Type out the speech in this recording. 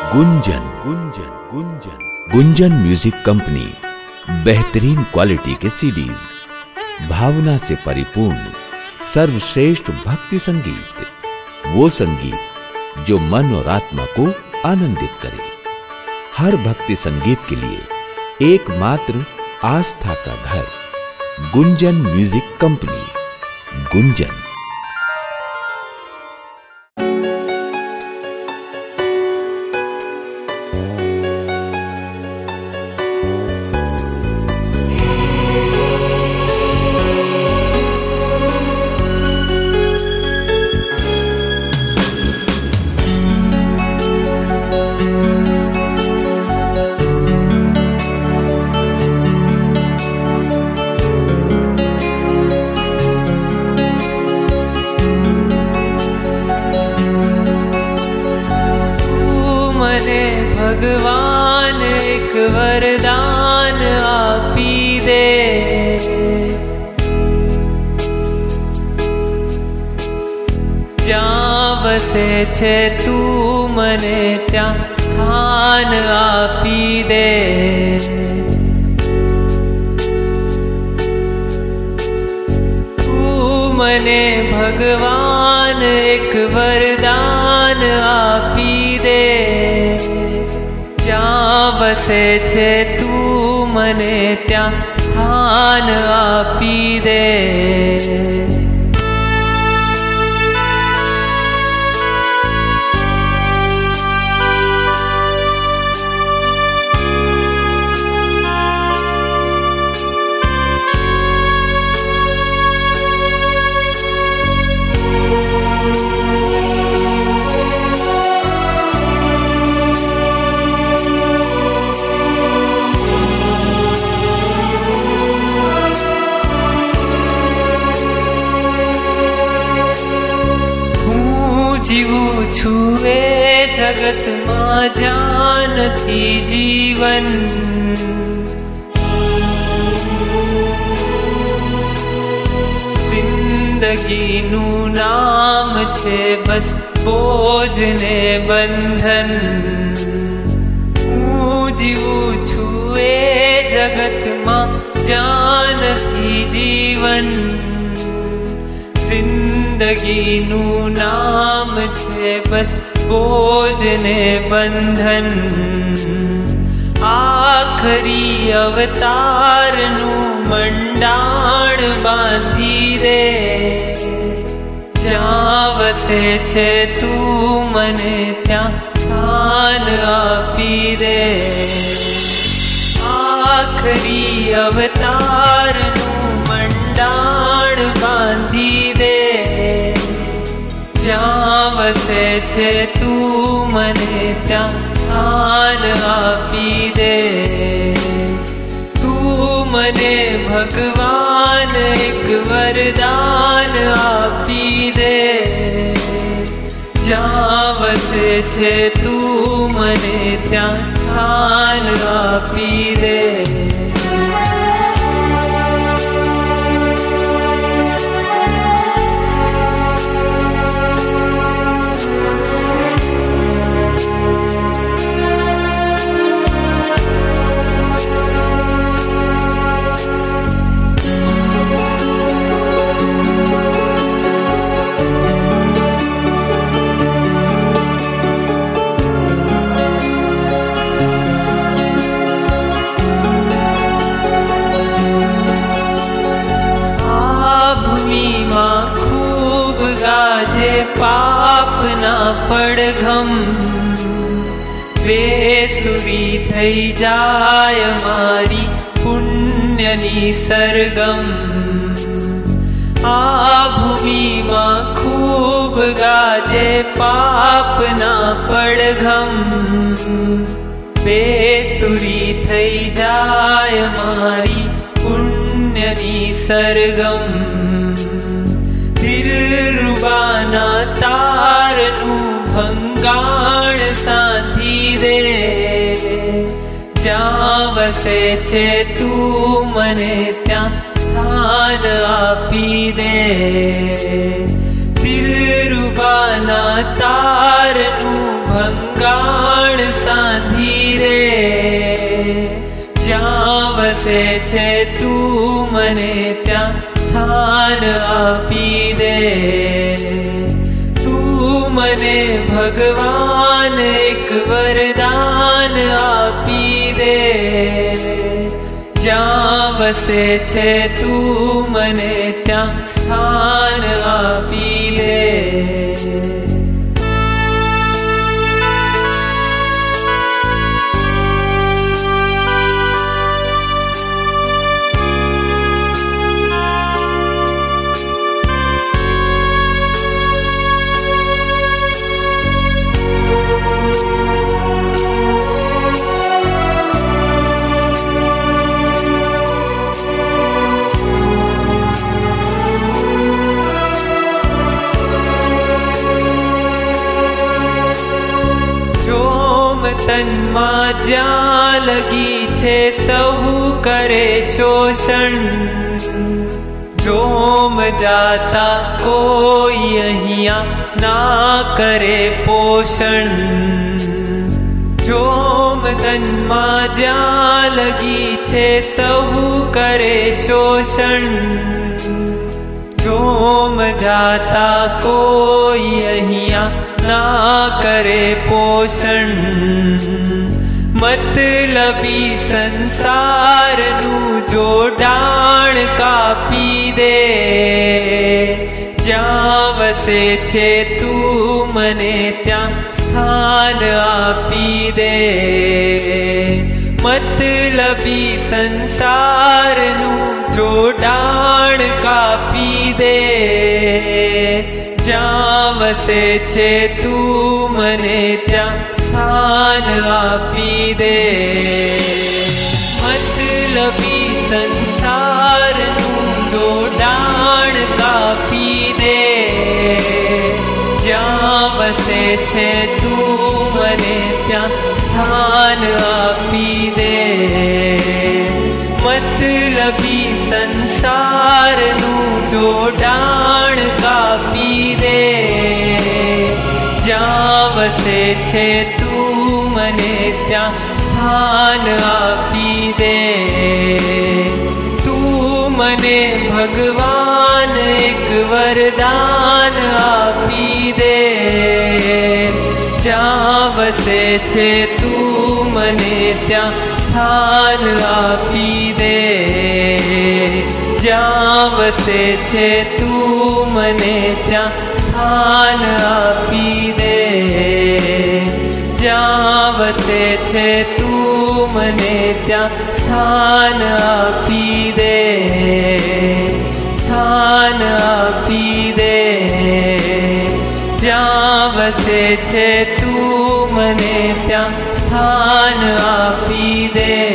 Gunjan Gunjan Gunjan Gunjan music company बेहतरीन quality के CDs, भावना से परिपूर्ण सर्वश्रेष्ठ भक्ति संगीत, वो संगीत जो मन और आत्मा को आनंदित करे। हर भक्ति संगीत के लिए एकमात्र आस्था का घर, गुंजन म्यूजिक कंपनी। गुंजन। भगवान एक वरदान आपी दे, ज्યાં વસે છે તું મને ત્યાં સ્થાન આપી દે। તું મને ભગવાન એક વરદાન આપી દે, જ્યાં વસે છે તું મને ત્યાં સ્થાન આપી દે। जीवू छुए जगत मां जान थी जीवन, जिंदगी नू नाम छे बस बोझ ने बंधन। जीवू छुए जगत मां जान थी जीवन, जिंदगी नू नाम छे बस बोझ ने बंधन। आखरी अवतार नू मंडाण बांधी दे, ज्યાં વસે છે તું મને ત્યાં સ્થાન આપી દે। આખરી અવતાર નુ મંડાણ બાંધી દે, જ્યાં વસે છે તું મને ત્યાં સ્થાન આપી દે। તું મને ભગવાન એક વરદાન આપી દે, જ્યાં વસે છે તું મને ત્યાં સ્થાન આપી દે। खूब गाजे पाप ना पड़घम, बेसुरी थई जाय मारी पुण्यनी सरगम। आ भूमि मां खूब गाजे पाप ना पड़घम, बेसुरी थई जाय मारी पुण्यनी सरगम। दिलरुबाना तारनू भंगाण सांधी दे, જ્યાં વસે છે તું મને ત્યાં સ્થાન આપી દે। દિલરુબાના તારનું ભંગાણ स्थान आपी दे। तू मने भगवान एक वरदान आपी दे। ज्यां वसे छे तू मने त्यां स्थान आपी दे। तन मां ज्यां लगी छे सहु करे शोषण। जोम जाता कोई अहिया ना करे पोषण। जोम तन मां ज्यां लगी छे सहु करे शोषण। जोम जाता कोई अहिया ना करे पोषण। मतलबी संसार नू जोडाण कापी दे। ज्यां वसे छे तू मने त्यां स्थान आपी दे। मतलबी संसार नू जोडाण कापी दे। ज्यां वसे छे तू मने त्यां स्थान आपी दे। मतलबी संसार नू जोडाण कापी दे। ज्यां वसे छे तू मने त्यां स्थान आपी दे। मतलबी संसार नू जोडाण कापी दे। ज्यां वसे छे तू मने त्यां स्थान आपी दे। तू मने भगवान एक वरदान आपी दे। ज्यां वसे छे तू मने त्यां स्थान आपी दे। ज्यां वसे छे तू मने त्यां स्थान आपी दे। ज्यां वसे छे तू मने त्यां स्थान आपी दे। स्थान आपी दे। ज्यां वसे छे तू मने त्यां स्थान आपी दे।